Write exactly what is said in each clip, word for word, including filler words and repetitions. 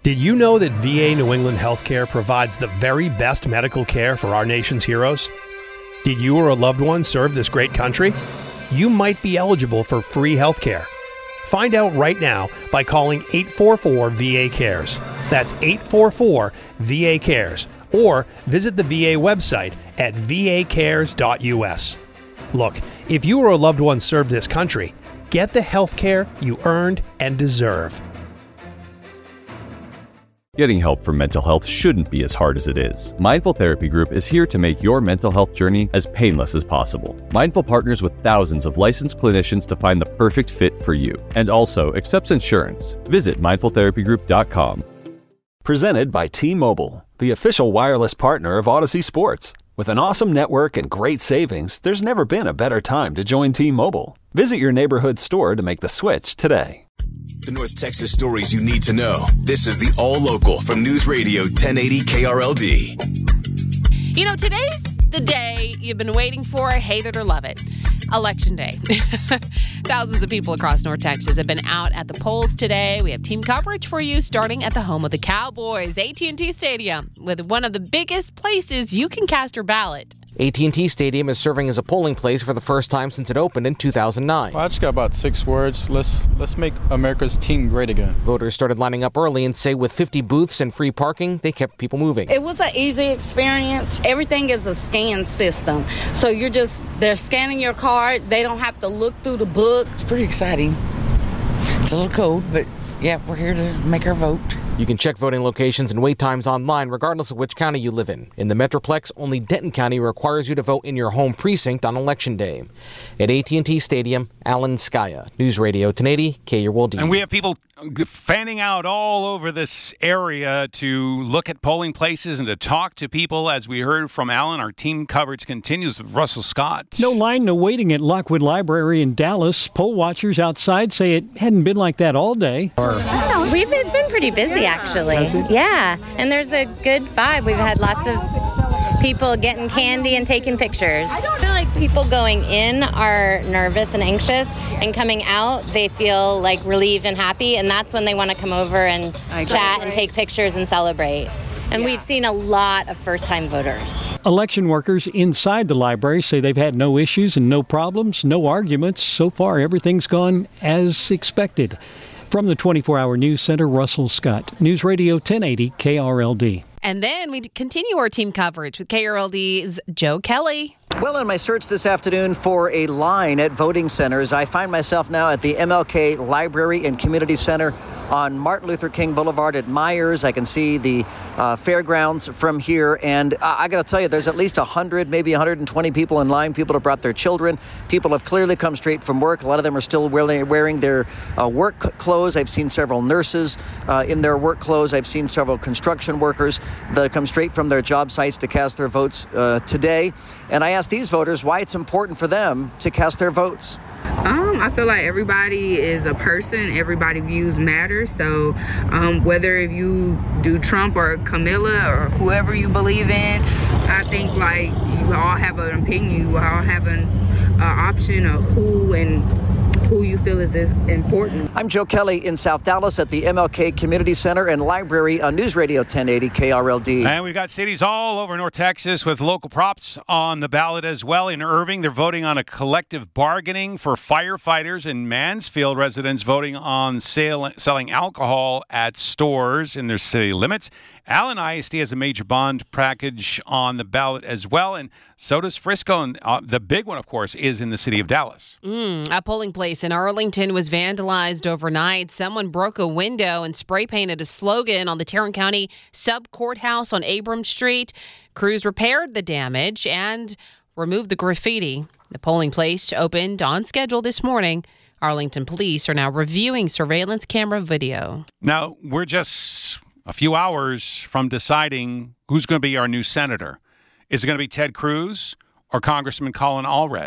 Did you know that V A New England Healthcare provides the very best medical care for our nation's heroes? Did you or a loved one serve this great country? You might be eligible for free healthcare. Find out right now by calling eight four four V A cares. That's eight four four V A cares. Or visit the V A website at v a cares dot u s. Look, if you or a loved one served this country, get the health care you earned and deserve. Getting help for mental health shouldn't be as hard as it is. Mindful Therapy Group is here to make your mental health journey as painless as possible. Mindful partners with thousands of licensed clinicians to find the perfect fit for you, and also accepts insurance. Visit mindful therapy group dot com. Presented by T-Mobile, the official wireless partner of Odyssey Sports. With an awesome network and great savings, there's never been a better time to join T-Mobile. Visit your neighborhood store to make the switch today. The North Texas stories you need to know. This is the All Local from News Radio ten eighty K R L D. You know, today's the day you've been waiting for, hate it or love it. Election Day. Thousands of people across North Texas have been out at the polls today. We have team coverage for you starting at the home of the Cowboys, A T and T Stadium, with one of the biggest places you can cast your ballot. A T and T Stadium is serving as a polling place for the first time since it opened in two thousand nine. Well, I just got about six words. Let's let's make America's team great again. Voters started lining up early and say with fifty booths and free parking, they kept people moving. It was an easy experience. Everything is a scan system. So you're just, they're scanning your card. They don't have to look through the book. It's pretty exciting. It's a little cold, but yeah, we're here to make our vote. You can check voting locations and wait times online regardless of which county you live in. In the Metroplex, only Denton County requires you to vote in your home precinct on Election Day. At A T and T Stadium, Alan Skaya, News Radio ten eighty K R L D. And we have people fanning out all over this area to look at polling places and to talk to people. As we heard from Alan, our team coverage continues with Russell Scott. No line, no waiting at Lockwood Library in Dallas. Poll watchers outside say it hadn't been like that all day. No, we've it's been pretty busy actually. Yeah, and there's a good vibe. We've had lots of people getting candy and taking pictures. I feel like people going in are nervous and anxious, and coming out they feel like relieved and happy, and that's when they want to come over and chat and take pictures and celebrate. And yeah. We've seen a lot of first-time voters. Election workers inside the library say they've had no issues and no problems, no arguments. So far, everything's gone as expected. From the twenty-four hour News Center, Russell Scott, News Radio ten eighty K R L D. And then we continue our team coverage with K R L D's Joe Kelly. Well, in my search this afternoon for a line at voting centers, I find myself now at the M L K Library and Community Center on Martin Luther King Boulevard at Myers. I can see the uh, fairgrounds from here, and I, I got to tell you, there's at least one hundred, maybe one hundred twenty people in line. People have brought their children. People have clearly come straight from work. A lot of them are still wearing their uh, work clothes. I've seen several nurses uh, in their work clothes. I've seen several construction workers that come straight from their job sites to cast their votes uh, today. And I asked these voters why it's important for them to cast their votes. Um, I feel like everybody is a person. Everybody views matter. So um, whether if you do Trump or Camilla or whoever you believe in, I think like you all have an opinion. You all have an uh, option of who and who you feel is important. I'm Joe Kelly in South Dallas at the M L K Community Center and Library on News Radio ten eighty K R L D. And we've got cities all over North Texas with local props on the ballot as well. In Irving, they're voting on a collective bargaining for firefighters. In Mansfield, residents voting on sale, selling alcohol at stores in their city limits. Allen I S D has a major bond package on the ballot as well, and so does Frisco. And uh, the big one, of course, is in the city of Dallas. Mm, a polling place in Arlington was vandalized overnight. Someone broke a window and spray painted a slogan on the Tarrant County Sub-Courthouse on Abrams Street. Crews repaired the damage and removed the graffiti. The polling place opened on schedule this morning. Arlington police are now reviewing surveillance camera video. Now, we're just a few hours from deciding who's going to be our new senator. Is it going to be Ted Cruz or Congressman Colin Allred?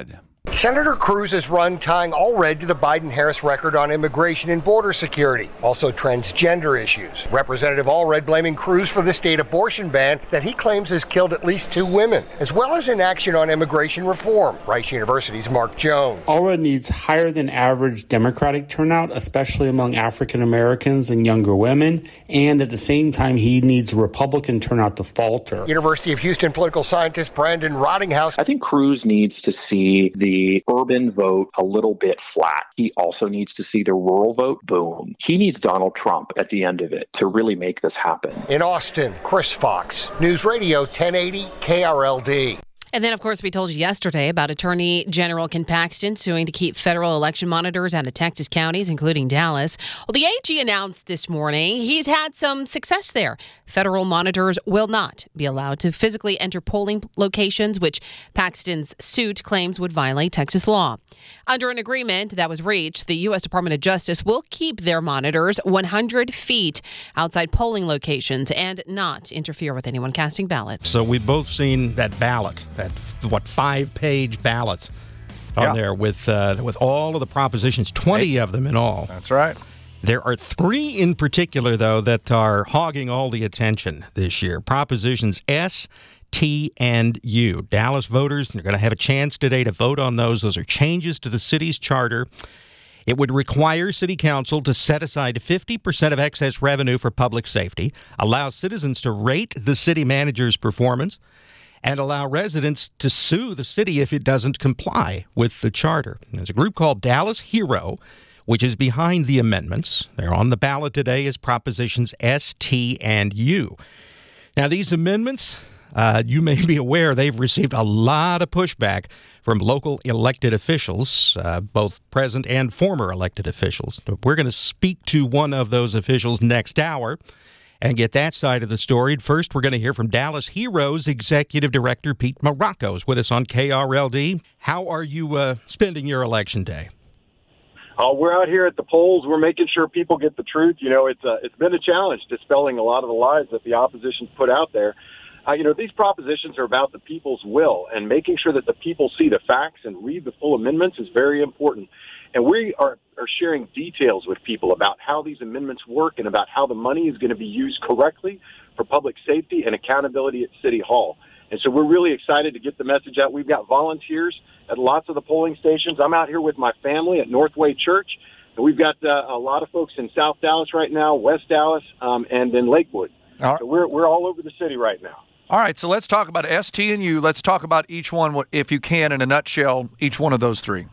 Senator Cruz's run tying Allred to the Biden-Harris record on immigration and border security, also transgender issues. Representative Allred blaming Cruz for the state abortion ban that he claims has killed at least two women, as well as inaction on immigration reform. Rice University's Mark Jones. Allred needs higher than average Democratic turnout, especially among African Americans and younger women, and at the same time he needs Republican turnout to falter. University of Houston political scientist Brandon Rottinghouse. I think Cruz needs to see the The urban vote a little bit flat. He also needs to see the rural vote boom. He needs Donald Trump at the end of it to really make this happen. In Austin, Chris Fox, News Radio ten eighty K R L D. And then, of course, we told you yesterday about Attorney General Ken Paxton suing to keep federal election monitors out of Texas counties, including Dallas. Well, the A G announced this morning he's had some success there. Federal monitors will not be allowed to physically enter polling locations, which Paxton's suit claims would violate Texas law. Under an agreement that was reached, the U S Department of Justice will keep their monitors one hundred feet outside polling locations and not interfere with anyone casting ballots. So we've both seen that ballot, that, what, five-page ballot on yeah. there with uh, with all of the propositions, twenty hey. of them in all. That's right. There are three in particular, though, that are hogging all the attention this year. Propositions S, T, and U. Dallas voters are going to have a chance today to vote on those. Those are changes to the city's charter. It would require City Council to set aside fifty percent of excess revenue for public safety, allow citizens to rate the city manager's performance, and allow residents to sue the city if it doesn't comply with the charter. There's a group called Dallas Hero, which is behind the amendments. They're on the ballot today as Propositions S, T, and U. Now, these amendments, uh, you may be aware, they've received a lot of pushback from local elected officials, uh, both present and former elected officials. We're going to speak to one of those officials next hour and get that side of the story. First, we're going to hear from Dallas Heroes Executive Director Pete Marocco is with us on K R L D. How are you uh, spending your election day? Uh, we're out here at the polls. We're making sure people get the truth. You know, it's uh, it's been a challenge dispelling a lot of the lies that the opposition's put out there. Uh, you know, these propositions are about the people's will, and making sure that the people see the facts and read the full amendments is very important. And we are, are sharing details with people about how these amendments work and about how the money is going to be used correctly for public safety and accountability at City Hall. And so we're really excited to get the message out. We've got volunteers at lots of the polling stations. I'm out here with my family at Northway Church. And we've got uh, a lot of folks in South Dallas right now, West Dallas, um, and in Lakewood. All right. So we're, we're all over the city right now. All right, so let's talk about S, T, and U. Let's talk about each one, if you can, in a nutshell, each one of those three.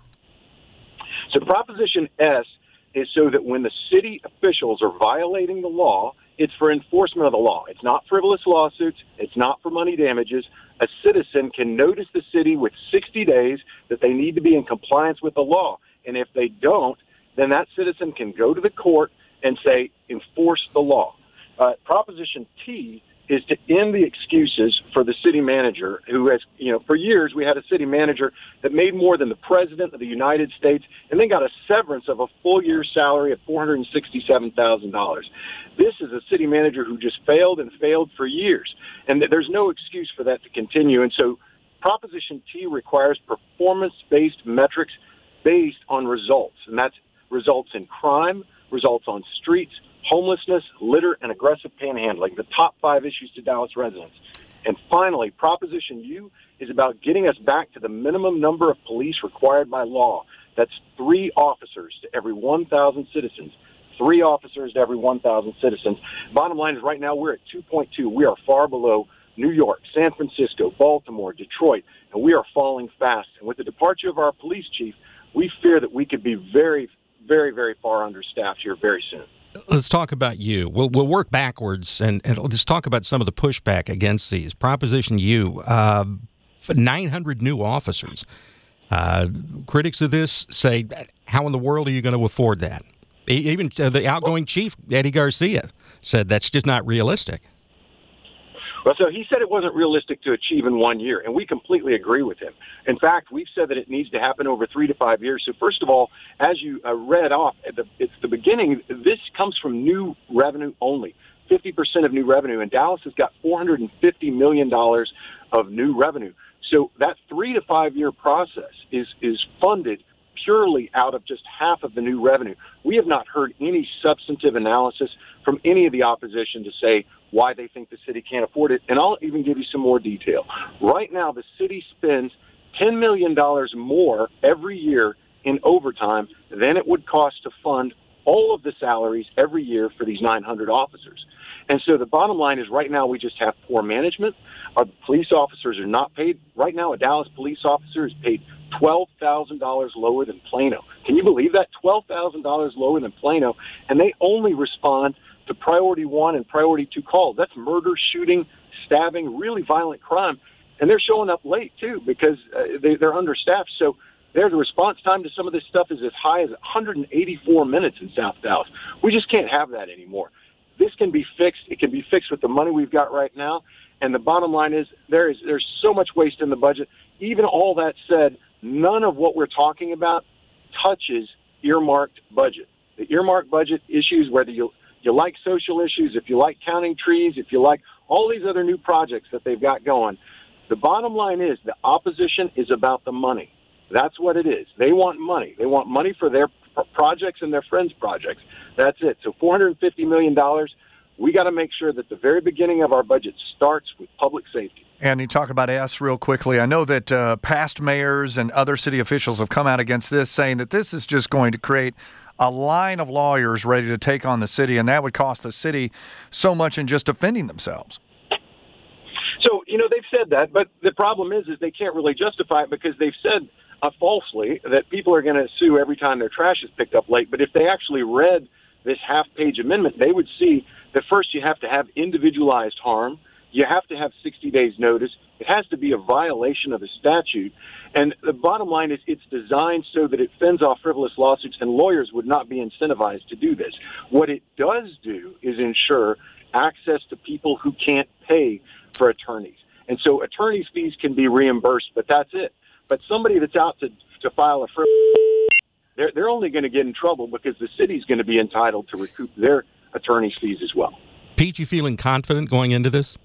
So Proposition S is so that when the city officials are violating the law, it's for enforcement of the law. It's not frivolous lawsuits. It's not for money damages. A citizen can notice the city with sixty days that they need to be in compliance with the law. And if they don't, then that citizen can go to the court and say, enforce the law. Uh, Proposition T is to end the excuses for the city manager who has, you know, for years we had a city manager that made more than the president of the United States and then got a severance of a full year's salary of four hundred sixty-seven thousand dollars. This is a city manager who just failed and failed for years, and there's no excuse for that to continue. And so Proposition T requires performance-based metrics based on results, and that's results in crime, results on streets, homelessness, litter, and aggressive panhandling, the top five issues to Dallas residents. And finally, Proposition U is about getting us back to the minimum number of police required by law. That's three officers to every one thousand citizens. Three officers to every one thousand citizens. Bottom line is right now we're at two point two. We are far below New York, San Francisco, Baltimore, Detroit, and we are falling fast. And with the departure of our police chief, we fear that we could be very, very, very far understaffed here very soon. Let's talk about you. We'll we'll work backwards and, and we'll just talk about some of the pushback against these. Proposition U, uh, nine hundred new officers. Uh, critics of this say, how in the world are you going to afford that? Even uh, the outgoing chief, Eddie Garcia, said that's just not realistic. Well, so he said it wasn't realistic to achieve in one year, and we completely agree with him. In fact, we've said that it needs to happen over three to five years. So first of all, as you uh, read off, at the, it's the beginning, this comes from new revenue only, fifty percent of new revenue, and Dallas has got four hundred fifty million dollars of new revenue. So that three to five year process is is funded purely out of just half of the new revenue. We have not heard any substantive analysis from any of the opposition to say why they think the city can't afford it. And I'll even give you some more detail. Right now, the city spends ten million dollars more every year in overtime than it would cost to fund all of the salaries every year for these nine hundred officers. And so the bottom line is right now we just have poor management. Our police officers are not paid. Right now, a Dallas police officer is paid twelve thousand dollars lower than Plano. Can you believe that? twelve thousand dollars lower than Plano, and they only respond to priority one and priority two calls. That's murder, shooting, stabbing, really violent crime. And they're showing up late, too, because uh, they, they're understaffed. So their response time to some of this stuff is as high as one hundred eighty-four minutes in South Dallas. We just can't have that anymore. This can be fixed. It can be fixed with the money we've got right now. And the bottom line is there is there's so much waste in the budget. Even all that said, none of what we're talking about touches earmarked budget. The earmarked budget issues, whether you you like social issues, if you like counting trees, if you like all these other new projects that they've got going, the bottom line is the opposition is about the money. That's what it is. They want money. They want money for their projects and their friends' projects. That's it. So four hundred fifty million dollars, we got to make sure that the very beginning of our budget starts with public safety. And you talk about S real quickly. I know that uh, past mayors and other city officials have come out against this, saying that this is just going to create a line of lawyers ready to take on the city, and that would cost the city so much in just defending themselves. So, you know, they've said that, but the problem is, is they can't really justify it because they've said uh, falsely that people are going to sue every time their trash is picked up late. But if they actually read this half-page amendment, they would see that first you have to have individualized harm. You have to have sixty days notice. It has to be a violation of the statute. And the bottom line is it's designed so that it fends off frivolous lawsuits, and lawyers would not be incentivized to do this. What it does do is ensure access to people who can't pay for attorneys. And so attorneys' fees can be reimbursed, but that's it. But somebody that's out to, to file a frivolous, they're, they're only going to get in trouble because the city's going to be entitled to recoup their attorney's fees as well. Pete, you feeling confident going into this?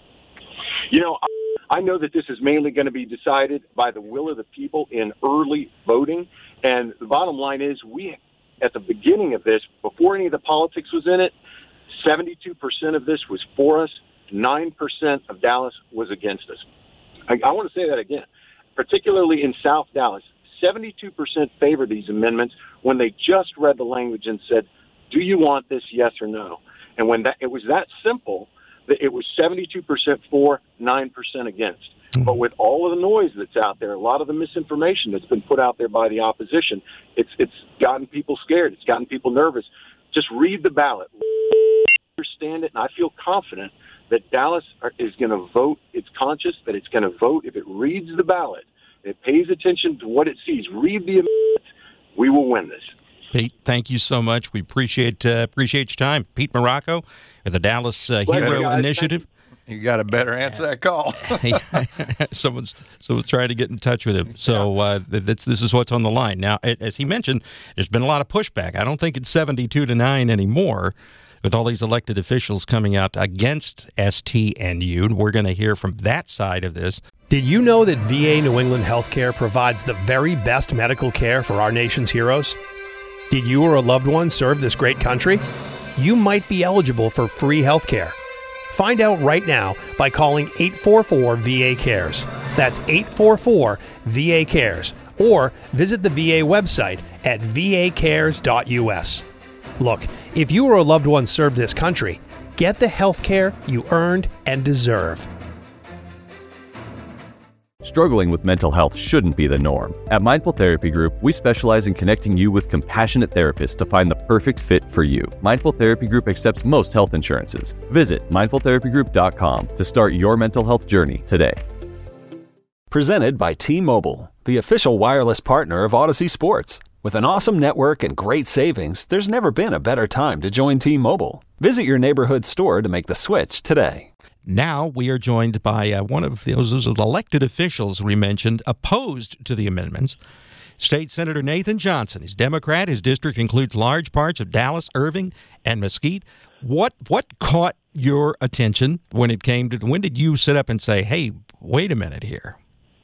You know, I know that this is mainly going to be decided by the will of the people in early voting. And the bottom line is we, at the beginning of this, before any of the politics was in it, seventy-two percent of this was for us, nine percent of Dallas was against us. I, I want to say that again. Particularly in South Dallas, seventy-two percent favored these amendments when they just read the language and said, do you want this, yes or no? And when that, it was that simple, it was seventy-two percent for, nine percent against. Mm-hmm. But with all of the noise that's out there, a lot of the misinformation that's been put out there by the opposition, it's it's gotten people scared. It's gotten people nervous. Just read the ballot. Understand it, and I feel confident that Dallas is going to vote. It's conscious that it's going to vote. If it reads the ballot, it pays attention to what it sees, read the amendment, we will win this. Pete, thank you so much. We appreciate uh, appreciate your time. Pete Marocco of the Dallas uh, Hero guys, Initiative. You got to better answer that call. someone's someone's trying to get in touch with him. So uh, this this is what's on the line now. As he mentioned, there's been a lot of pushback. I don't think it's seventy-two to nine anymore. With all these elected officials coming out against S T N U, we're going to hear from that side of this. Did you know that V A New England Healthcare provides the very best medical care for our nation's heroes? Did you or a loved one serve this great country? You might be eligible for free healthcare. Find out right now by calling eight four four V A cares. That's eight four four V A cares. Or visit the V A website at v a cares dot u s. Look, if you or a loved one served this country, get the health care you earned and deserve. Struggling with mental health shouldn't be the norm. At Mindful Therapy Group, we specialize in connecting you with compassionate therapists to find the perfect fit for you. Mindful Therapy Group accepts most health insurances. Visit mindful therapy group dot com to start your mental health journey today. Presented by T-Mobile, the official wireless partner of Odyssey Sports. With an awesome network and great savings, there's never been a better time to join T-Mobile. Visit your neighborhood store to make the switch today. Now we are joined by uh, one of those, those elected officials we mentioned opposed to the amendments. State Senator Nathan Johnson. He's Democrat. His district includes large parts of Dallas, Irving, and Mesquite. What what caught your attention when it came to, when did you sit up and say, hey, wait a minute here?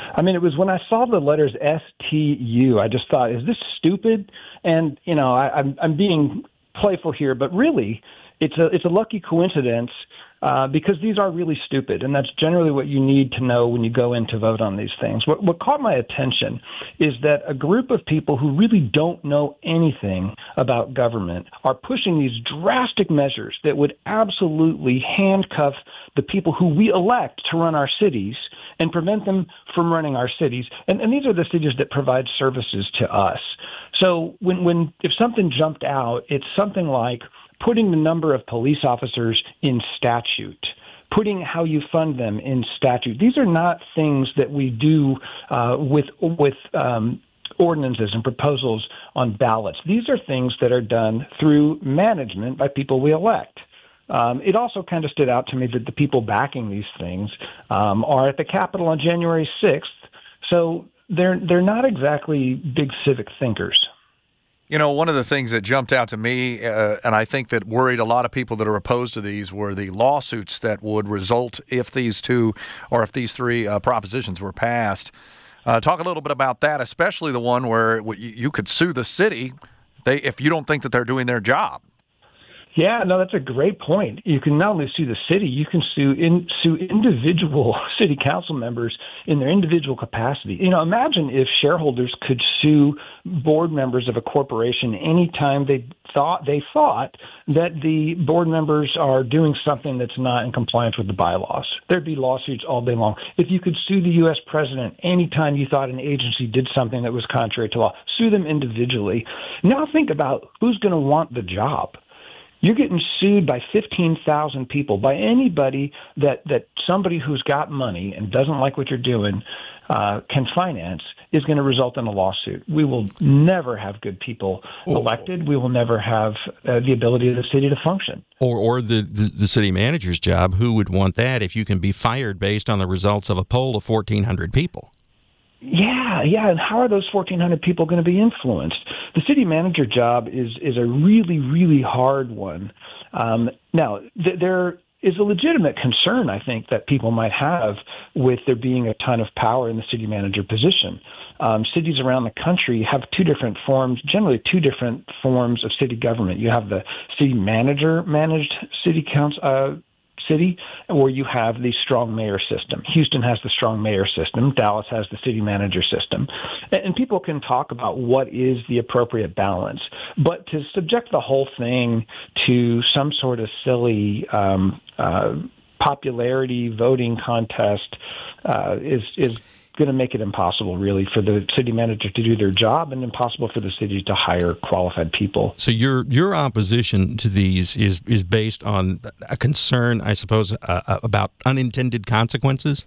I mean, it was when I saw the letters S T U, I just thought, is this stupid? And, you know, I, I'm, I'm being playful here, but really, it's a it's a lucky coincidence uh, because these are really stupid, and that's generally what you need to know when you go in to vote on these things. What, what caught my attention is that a group of people who really don't know anything about government are pushing these drastic measures that would absolutely handcuff the people who we elect to run our cities and prevent them from running our cities. And, and these are the cities that provide services to us. So when, when if something jumped out, it's something like putting the number of police officers in statute, putting how you fund them in statute. These are not things that we do uh, with with um, ordinances and proposals on ballots. These are things that are done through management by people we elect. Um, it also kind of stood out to me that the people backing these things um, are at the Capitol on January sixth, so they're they're not exactly big civic thinkers. You know, one of the things that jumped out to me, uh, and I think that worried a lot of people that are opposed to these, were the lawsuits that would result if these two or if these three uh, propositions were passed. Uh, talk a little bit about that, especially the one where you could sue the city they if you don't think that they're doing their job. Yeah, no, that's a great point. You can not only sue the city, you can sue in, sue individual city council members in their individual capacity. You know, imagine if shareholders could sue board members of a corporation anytime they thought they thought that the board members are doing something that's not in compliance with the bylaws. There'd be lawsuits all day long. If you could sue the U S president anytime you thought an agency did something that was contrary to law, sue them individually. Now think about who's going to want the job. You're getting sued by fifteen thousand people, by anybody that, that somebody who's got money and doesn't like what you're doing uh, can finance, is going to result in a lawsuit. We will never have good people elected. We will never have uh, the ability of the city to function. Or or the, the, the city manager's job. Who would want that if you can be fired based on the results of a poll of fourteen hundred people? Yeah, yeah, and how are those fourteen hundred people going to be influenced? The city manager job is is a really, really hard one. Um, now, th- there is a legitimate concern, I think, that people might have with there being a ton of power in the city manager position. Um, cities around the country have two different forms, generally two different forms of city government. You have the city manager managed city council. Uh, city, where you have the strong mayor system. Houston has the strong mayor system. Dallas has the city manager system. And people can talk about what is the appropriate balance. But to subject the whole thing to some sort of silly um, uh, popularity voting contest uh, is is going to make it impossible, really, for the city manager to do their job, and impossible for the city to hire qualified people. So your your opposition to these is is based on a concern, I suppose, uh, about unintended consequences?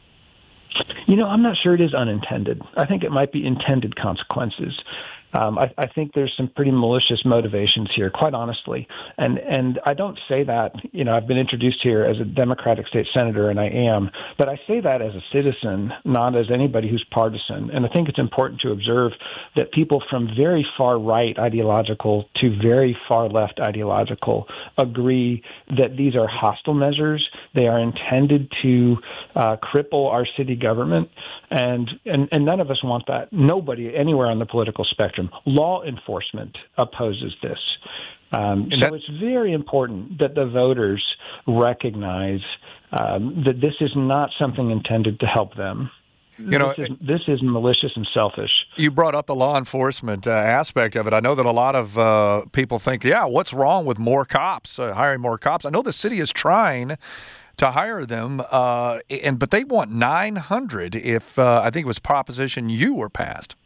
You know, I'm not sure it is unintended. I think it might be intended consequences. Um, I, I think there's some pretty malicious motivations here, quite honestly. And and I don't say that, you know, I've been introduced here as a Democratic state senator, and I am, but I say that as a citizen, not as anybody who's partisan. And I think it's important to observe that people from very far right ideological to very far left ideological agree that these are hostile measures. They are intended to uh, cripple our city government, and, and, and none of us want that. Nobody anywhere on the political spectrum. Law enforcement opposes this. Um, so that, it's very important that the voters recognize um, that this is not something intended to help them. You know, this is, this is malicious and selfish. You brought up the law enforcement uh, aspect of it. I know that a lot of uh, people think, yeah, what's wrong with more cops, uh, hiring more cops? I know the city is trying to hire them, uh, and but they want nine hundred if uh, I think it was Proposition U were passed.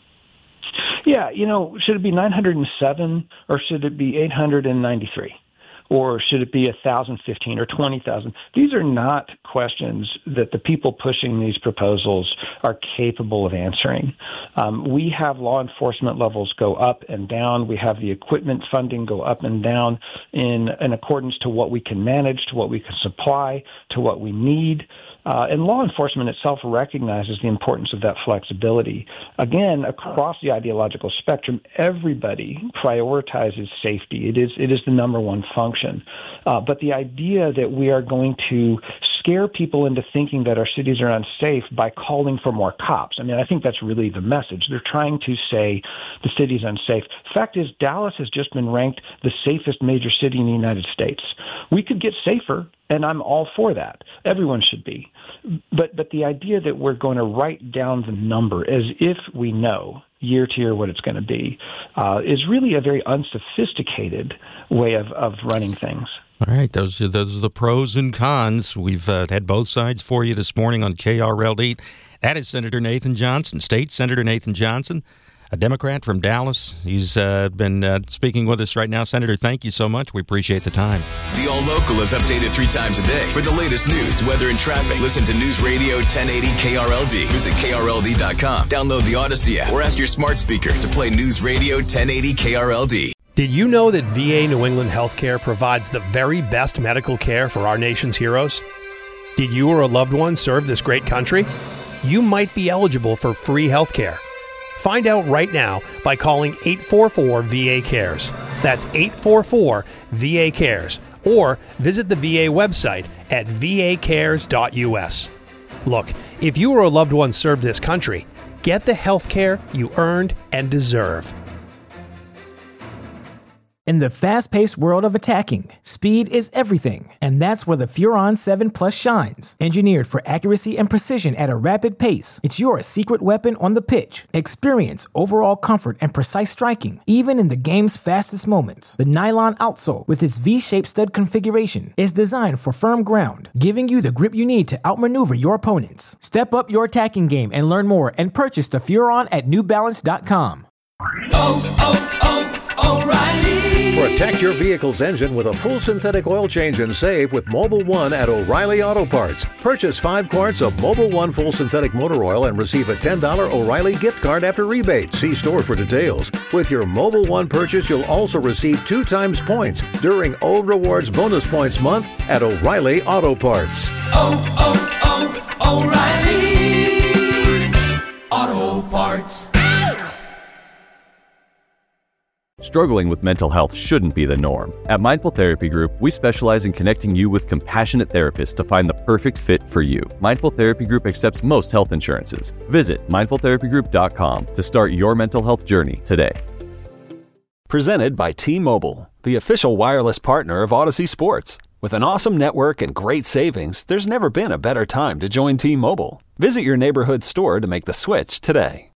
Yeah, you know, should it be nine hundred seven or should it be eight hundred ninety-three? Or should it be one thousand fifteen or twenty thousand? These are not questions that the people pushing these proposals are capable of answering. Um, we have law enforcement levels go up and down. We have the equipment funding go up and down in, in accordance to what we can manage, to what we can supply, to what we need. Uh, and law enforcement itself recognizes the importance of that flexibility. Again, across the ideological spectrum, everybody prioritizes safety. It is it is the number one function. Uh, but the idea that we are going to scare people into thinking that our cities are unsafe by calling for more cops. I mean, I think that's really the message. They're trying to say the city's unsafe. Fact is, Dallas has just been ranked the safest major city in the United States. We could get safer, and I'm all for that. Everyone should be. But but the idea that we're going to write down the number as if we know year to year what it's going to be uh, is really a very unsophisticated way of, of running things. All right, those are, those are the pros and cons. We've uh, had both sides for you this morning on K R L D. That is Senator Nathan Johnson, State Senator Nathan Johnson, a Democrat from Dallas. He's uh, been uh, speaking with us right now. Senator, thank you so much. We appreciate the time. The All Local is updated three times a day. For the latest news, weather, and traffic, listen to News Radio ten eighty K R L D. Visit K R L D dot com. Download the Odyssey app or ask your smart speaker to play News Radio ten eighty K R L D. Did you know that V A New England Healthcare provides the very best medical care for our nation's heroes? Did you or a loved one serve this great country? You might be eligible for free healthcare. Find out right now by calling eight four four V A cares. That's eight four four V A cares. Or visit the V A website at v a cares dot u s. Look, if you or a loved one served this country, get the health care you earned and deserve. In the fast-paced world of attacking, speed is everything, and that's where the Furon seven Plus shines. Engineered for accuracy and precision at a rapid pace, it's your secret weapon on the pitch. Experience overall comfort and precise striking, even in the game's fastest moments. The nylon outsole, with its V-shaped stud configuration, is designed for firm ground, giving you the grip you need to outmaneuver your opponents. Step up your attacking game and learn more and purchase the Furon at new balance dot com. Oh, oh, oh, O'Reilly! Protect your vehicle's engine with a full synthetic oil change and save with Mobil one at O'Reilly Auto Parts. Purchase five quarts of Mobil one full synthetic motor oil and receive a ten dollars O'Reilly gift card after rebate. See store for details. With your Mobil one purchase, you'll also receive two times points during O Rewards Bonus Points Month at O'Reilly Auto Parts. Oh, oh, oh, O'Reilly Auto Parts. Struggling with mental health shouldn't be the norm. At Mindful Therapy Group, we specialize in connecting you with compassionate therapists to find the perfect fit for you. Mindful Therapy Group accepts most health insurances. Visit mindful therapy group dot com to start your mental health journey today. Presented by T-Mobile, the official wireless partner of Odyssey Sports. With an awesome network and great savings, there's never been a better time to join T-Mobile. Visit your neighborhood store to make the switch today.